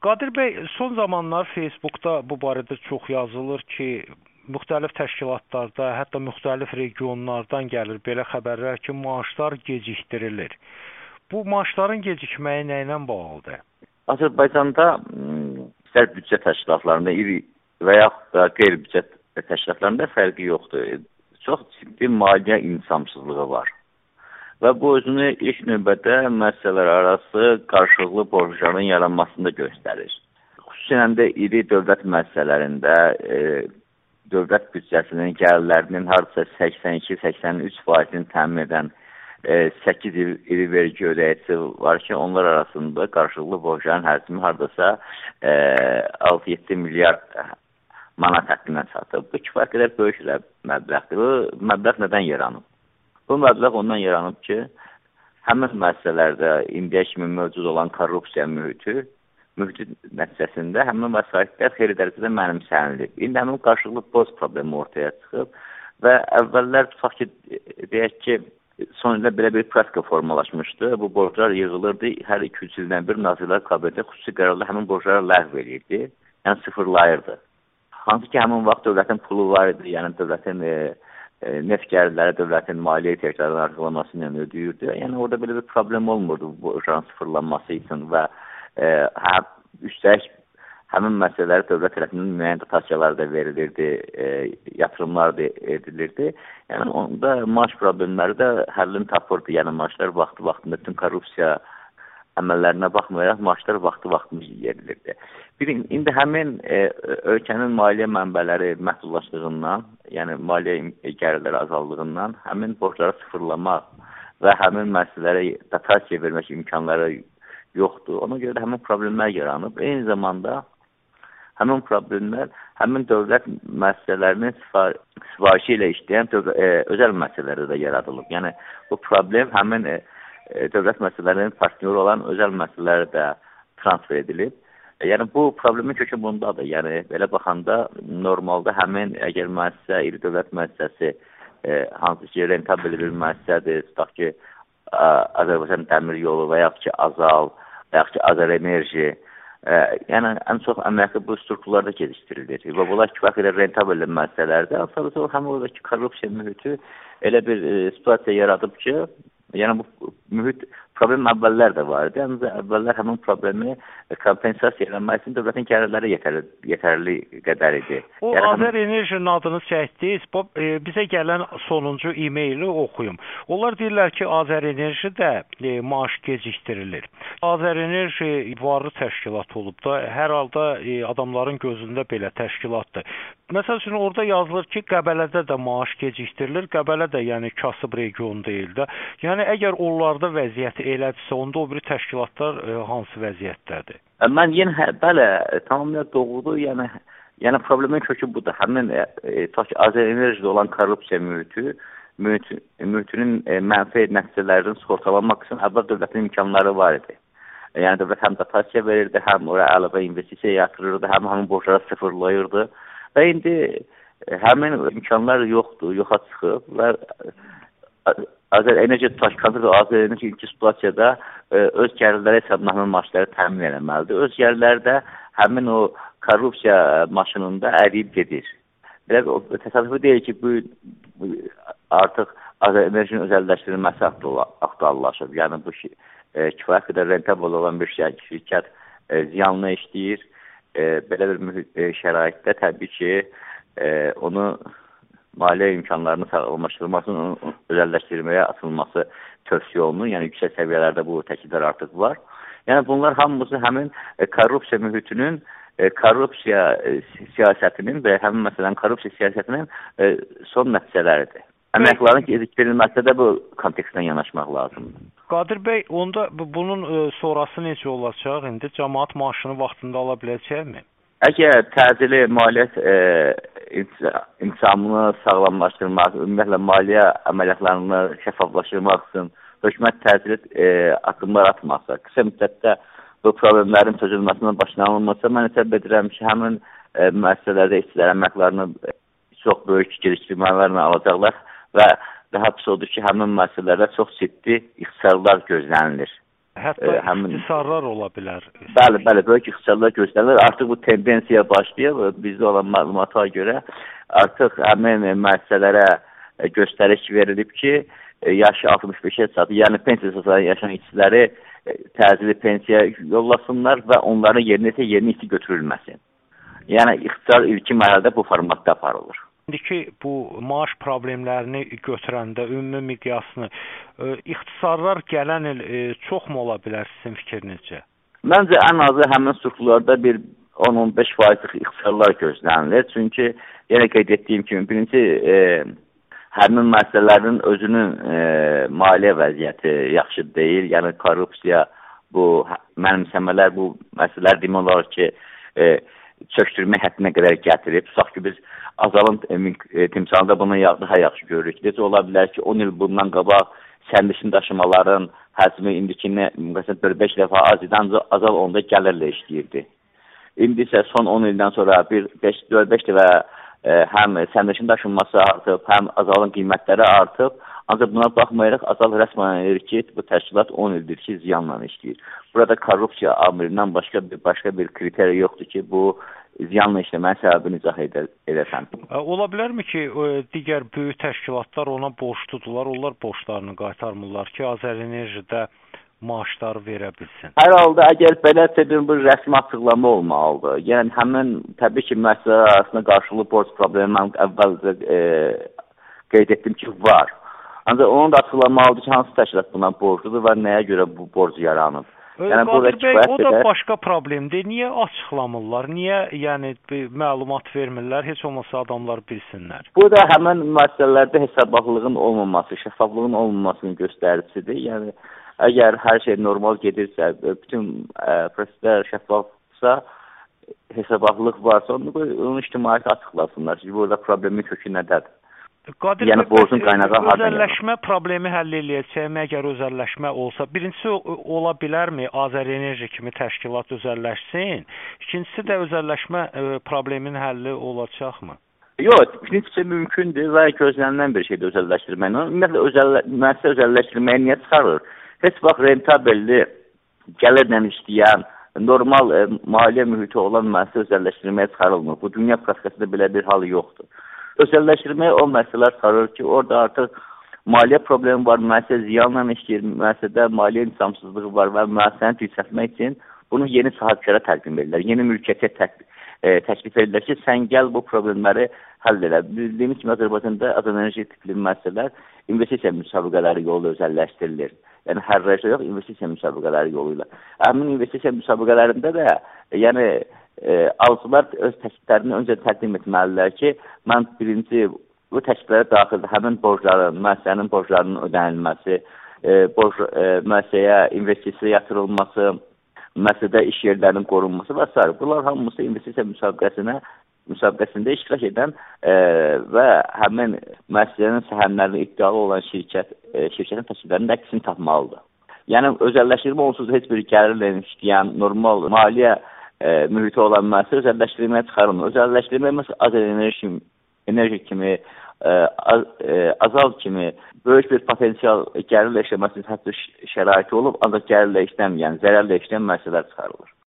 Qadir bəy, son zamanlar Facebookda bu barədə çox yazılır ki, müxtəlif təşkilatlarda, hətta müxtəlif regionlardan gəlir belə xəbərlər ki, maaşlar gecikdirilir. Bu maaşların gecikməyi nə ilə bağlıdır? Azərbaycanda istər büdcə təşkilatlarında, iri və yaxud da qeyri-büdcə təşkilatlarında fərqi yoxdur. Çox ciddi maliyyə intizamsızlığı var. Və bu özünü ilk növbədə müəssisələr arası qarşılıqlı borcların yaranmasında göstərir. Xüsusən də iri dövlət müəssisələrində dövlət büdcəsinin gəlirlərinin hardasa 82-83%-ni təmin edən 8 iri vergi ödəyicisi var ki, onlar arasında qarşılıqlı borcların həcmi hardasa 6-7 milyard manat həddindən çatıb. Bu kifayət qədər böyük məbləğdir. Bu məbləğ nədən yaranıb? Bu məbləğ ondan yaranıb ki, həmin müəssisələrdə indiyə kimi mövcud olan korrupsiya mühiti nəticəsində həmin vəsaitlər xeyli dərəcədə mənimsənilib. İndi həmin qarşılıqlı borc problemi ortaya çıxıb və əvvəllər tutaq ki, deyək ki, son ildə belə bir praktika formalaşmışdı. Bu borclar yığılırdı, hər 2-3 ildən bir Nazirlər Kabineti xüsusi qərarla həmin borcları ləğv edirdi, yəni sıfırlayırdı. Hansı ki, həmin vaxt dövlətin pulu var idi, yəni dövlətin neft gəlirləri dövlətin maliyyə ehtiyaclarının artırılması ilə ödəyirdi. Yəni orada belə bir problem olmurdu bu borcların sıfırlanması üçün və üstəlik həmin məsələləri dövlət tərəfindən müəyyən dotasiyalar da verilirdi, yatırımlar da edilirdi. Yəni onda maaş problemləri də həllini tapırdı. Yəni maaşlar vaxtında bütün korrupsiya əməllərinə baxmayaraq maaşlar vaxtında yedilirdi. İndi həmin ölkənin maliyyə mənbələri məhdudlaşdığından, yəni maliyyə gəlirləri azaldığından həmin borcları sıfırlamaq və həmin müəssisələrə dotasiya vermək imkanları yoxdur. Ona görə də həmin problemlər yaranıb. Eyni zamanda həmin problemlər həmin dövlət müəssisələrinin sifarişi ilə işləyən özəl müəssisələrdə də yaradılıb. Yəni bu problem həmin dövlət müəssisələrinin partneri olan özəl müəssisələrə də transfer edilib. Yəni bu problemin kökü bundadır. Yəni belə baxanda normalda həmin əgər müəssisə, iri dövlət müəssisəsi hansı ki rentabel bir müəssisədir, tutaq ki Azərbaycan Dəmir Yolu və yaxud ki Azal və yaxud ki Azərenerji, yəni ən çox əməliyyatı bu strukturlarda gecikdirilir. Və bunlar kifayət qədər rentabel müəssisələrdə, sadəcə həm oradakı korrupsiya mühiti elə bir situasiya yaradıb ki, yəni bu mühit problem əvvəllər də var idi. Yəni əvvəllər həmin problemi kompensasiya eləmək üçün dövlətin gəlirləri yetərli qədər idi. O Azərenerjinin adını çəkdiniz. Bizə gələn sonuncu e-maili oxuyum. Onlar deyirlər ki, Azərenerji də maaş gecikdirilir. Azərenerji varlı təşkilat olub da, hər halda adamların gözündə belə təşkilatdır. Məsəl üçün orada yazılır ki, Qəbələdə də maaş gecikdirilir. Qəbələ də yəni kasıb region deyil də. Yəni əgər onlarda vəziyyət elədirsə, onda o biri təşkilatlar hansı vəziyyətdədir? Mən yenə bəli, tamamilə doğrudur. Yəni problemin kökü budur. Həmin Azərenerjidə olan korrupsiya mühitinin mənfi nəticələrinin sığortalanmaq üçün əvvəl dövlətin imkanları var idi. Yəni dövlət həm dotasiya verirdi, həm oraya əlavə investisiya yatırırdı, həm həmin borcları sıfırlayırdı. Və indi həmin imkanlar yoxdur, yoxa çıxıb və Azərenerji Taşkazı və Azərenerji ilk situasiyada öz gəlirləri hesabına həmin maaşları təmin eləməlidir. Öz gəlirləri də həmin o korrupsiya maşınında əriyib gedir. Belə təsadüfi deyil ki, bu artıq Azərenerjinin özəlləşdirilməsi aktuallaşıb. Yəni bu kifayət qədər rentabel olan bir şirkət ziyanlı işləyir. Belə bir şəraitdə təbii ki, onu maliyyə imkanlarını sağlamlaşdırılmasının özəlləşdirməyə atılması tövsiyə olunur. Yəni yüksək səviyyələrdə bu təkliflər artıq var. Yəni bunlar hamısı həmin korrupsiya mühitinin, korrupsiya siyasətinin və həmin məsələn korrupsiya siyasətinin son nəticələridir. Əməklərin gecikdirilməsi də bu kontekstdən yanaşmaq lazımdır. Qadir bəy, onda bunun sonrası necə olacaq? İndi cəmaət maaşını vaxtında ala biləcəkmi? Əgər təcili maliyyət intizamını sağlamlaşdırmaq, ümumiyyətlə maliyyə əməliyyatlarını şəffaflaşdırmaq üçün hökumət təcili addımlar atmaqsa, qısa müddətdə bu problemlərin çözülməsindən başlanılmasa, mən hesab edirəm ki, həmin müəssisələrdə işçilər əməklərini çox böyük gecikdirmələrlə alacaqlar və daha pis odur ki, həmin müəssisələrdə çox ciddi ixtisarlar gözlənilir. Hətta ixtisarlar ola bilər. Bəli, böyük ixtisarlar göstərilir. Artıq bu tendensiya başlayıb. Bizdə olan məlumata görə artıq həmin müəssisələrə göstəriş verilib ki, yaşı 65-ə çatıb, yəni pensiya yaşayan işçiləri təcili pensiya yollasınlar və onların yerinə işi götürülməsin. Yəni ixtisar ilkin mərhələdə bu formatda aparılır. İndiki bu maaş problemlərini götürəndə ümumi miqyasını ixtisarlar gələn il çoxmu ola bilər sizin fikrinizcə? Məncə ən azı həmin strukturlarda bir 10-15% ixtisarlar gözlənilir. Çünki yenə qeyd etdiyim kimi birinci həmin müəssisələrin özünün maliyyə vəziyyəti yaxşı deyil. Yəni korrupsiya, bu mənimsəmələr bu məsələlər demək olar ki, çökdürmə həddinə qədər gətirib. Tutaq ki, biz Azalın timsalında bunu daha yaxşı görürük. Necə ola bilər ki, 10 il bundan qabaq sərnişin daşımaların həcmi indikini 4-5 dəfə az idi, ancaq Azal onda gəlirlə işləyirdi. İndi isə son 10 ildən sonra 4-5 dəfə həm sərnişin daşınması artıb, həm Azalın qiymətləri artıb. Ancaq buna baxmayaraq Azal rəsmən edir ki, bu təşkilat 10 ildir ki, ziyanla işləyir. Burada korrupsiya amilindən başqa bir kriteriya yoxdur ki, bu ziyanla işləməyin səbəbini izah edəsən. Ola bilərmi ki, digər böyük təşkilatlar ona borcludular, onlar borclarını qaytarmırlar ki, Azərenerjidə maaşları verə bilsin? Hər halda, əgər beləsə bir rəsmi açıqlama olmalıdır. Yəni, həmin təbii ki, müəssisələr arasında qarşılıqlı borc problemi mən əvvəlcə qeyd etdim ki, var. Ancaq onu da açıqlamalıdır ki, hansı təşkilat buna borcludur və nəyə görə bu borc yaranıb. Yəni, Qadir bəy, o da başqa problemdir. Niyə açıqlamırlar? Niyə məlumat vermirlər? Heç olmasa adamlar bilsinlər. Bu da həmin müəssisələrdə hesabatlığın olmaması, şəffaflığın olmamasının göstəricisidir. Yəni, əgər hər şey normal gedirsə, bütün proseslər şəffafsa, hesabatlıq varsa, onu ictimaiyyətə açıqlasınlar. Çünki burada problemin kökü nədədir? Qadir yəni borcun qaynağı özəlləşmə problemi həll eləyəcək, əgər özəlləşmə olsa, birincisi ola bilərmi Azərenerji kimi təşkilat özəlləşsin? İkincisi də özəlləşmə probleminin həlli olacaqmı? Yox, birincisi mümkündür və gözlənilən bir şeydir özəlləşdirmək. Ümumiyyətlə, müəssisə özəlləşdirməyə niyə çıxarır? Heç vaxt rentabelli gəlirlə işləyən, normal maliyyə mühiti olan müəssisə özəlləşdirməyə çıxarılmır. Bu, dünya praktikasında belə bir hal yoxdur. Özəlləşdirməyə o məsələlər çıxarır ki, orada artıq maliyyə problemi var, müəssisə ziyanla işləyir, müəssisədə maliyyə insansızlığı var və müəssisəni yüksəltmək üçün bunu yeni sahibkara təqdim edirlər. Yeni mülkiyyətə təklif edirlər ki, sən gəl bu problemləri həll elə. Bildiyimiz kimi Azərbaycanda Azərenerji tipli müəssisələr investisiya müsabiqələri yolu özəlləşdirilir. Yəni hər rejdə yox, investisiya müsabiqələri yolu ilə. Həmin investisiya müsabiqələrində də, yəni alıcılar öz təkliflərini öncə təqdim etməlidirlər ki, mən birinci bu təkliflərə daxildir həmin borcların, müəssisənin borclarının ödənilməsi, müəssisəyə investisiya yatırılması, müəssisədə iş yerlərinin qorunması və s. Bunlar hamısı investisiya müsabiqəsində iştirak edən və həmin müəssisənin səhəmlərini iddialı olan şirkətin təkliflərinin əksini tapmalıdır. Yəni, özəlləşdirmə onsuz heç bir gəlirlə işləyən normal maliyyə mühiti olan müəssisə özəlləşdirməyə çıxarılmır. Özəlləşdirmə məsələn Azərenerji kimi, Azal kimi böyük bir potensial gəlirlə işləməsinin hətta şəraiti olub, ancaq gəlirlə işləməyən, zərərlə işləyən müəssisələr çıxarılır.